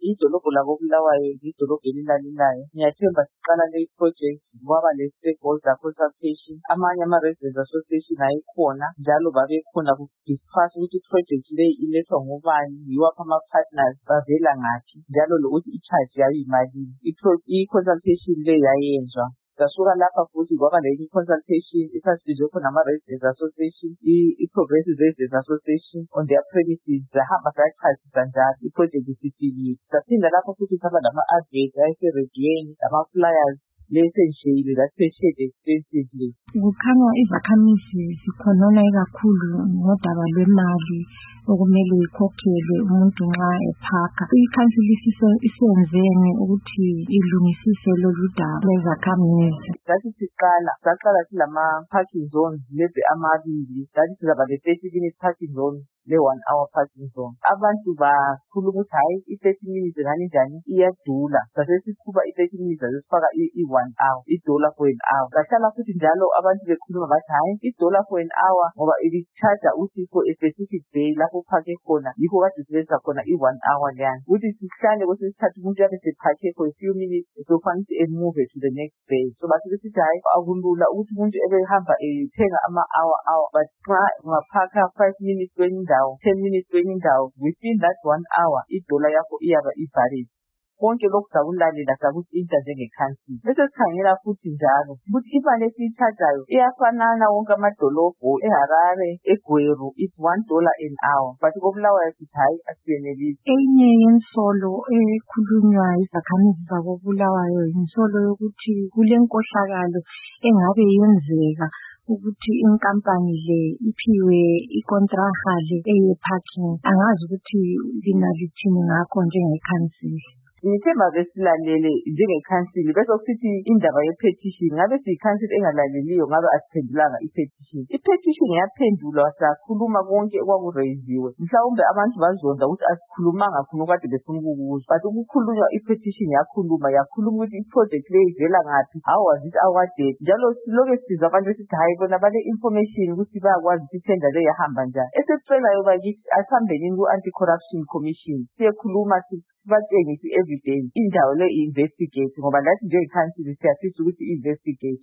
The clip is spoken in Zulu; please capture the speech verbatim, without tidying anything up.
idolobho lako Bulawayo idolobho elilalelayo. Ngiyathemba siqala le project kwaba le stakeholder consultation, amanye ama-residents association ayikhona njalo babekhona ku-discuss ukuthi i-project le ilethwa ngobani, yiwaphi ama-partners, bavela ngaphi, njalo lokuthi i-charge yayo imalini. I-consultation le yayenzwa. Sasuka lapha futhi kwaba lenye i-consultation esasibizwe khona ama-Residents Association, i-Progressive Residents Association on their premises. Zahamba sayachazisa njalo i-project isifikile. Saphinda lapha futhi saba lama-adverts ayeserediyweni, lama-flyers lesentshiyile laseshed extensively. Kukhanya izakhamizi zikhonona kakhulu ngodaba lwemali okumele ikhokhelwe umuntu nxa ephaka. I-council isenzeni ukuthi ilungisise lolu daba lwezakhamizi? Sathi siqala saqala silama-parking zones lezi amabili. Sathi sizaba le-thirty minute parking zone le-one hour parking zone. Abantu bakhuluma ukuthi hayi i-thirty minutes ngani njani iyadula. Sase siqhuba i-thirty minutes sasifaka i-one hour, i-dollar for an hour. Kahlala futhi njalo abantu bekhuluma bathi hayi i-dollar for an hour ngoba ili-charge ukuthi for a specific day lapho uphake khona yikho kade sisebenzisa khona i-one hour leyana. Ukuthi sihlale kwesinye isikhathi umuntu yabe sephake for a few minutes sokufanele ukuthi emove to the next day. So bathi besithi hayi akulula ukuthi umuntu ebehamba ethenga ama-hour hour, but nxa ungaphaka five minutes kwenye indawo, ten minutes kwenye indawo, within that one hour i-dollar yakho iyaba i-valid. Konke lokhu sakulalela sakutshintsha njenge-council. Bese sikhangela futhi njalo ukuthi imali esiyithathayo iyafanana wonke amadolobho, eHarare, eGweru, it's one dollar an hour, but koBulawayo sithi hayi asiyenelisi. Enye yensolo ekhulunywa izakhamizi zakoBulawayo yinsolo yokuthi kule nkohlakalo engabe yenzeka ukuthi inkampani le iphiwe ikontraha le eye-parking. Angazi ukuthi lina lithini ngakho njenge-council. Ngithemba besilalele njenge-council bese kusithi indaba ye-petition ngabe siyi-council engalaleliyo ngabe asiphendulanga i-petition. I-petition yaphendulwa sakhuluma konke okwakureyiziwe. Mhlawumbe abantu bazonda ukuthi asikhulumanga khona okade befuna ukukuzwa, but ukukhulunywa i-petition yakhuluma yakhuluma ukuthi i-project le ivela ngaphi, how was it awarded, njalo siloke sizwa abantu besithi hayi bona bale information ukuthi bayakwazi ukuthi itender le yahamba njani. Esekucelayo bakithi asihambeni ku-Anti-Corruption Commission siyekhuluma batshengise i-evidence indawo le i-investigate ngoba lathi njenge-council siyafisa ukuthi i-investigate.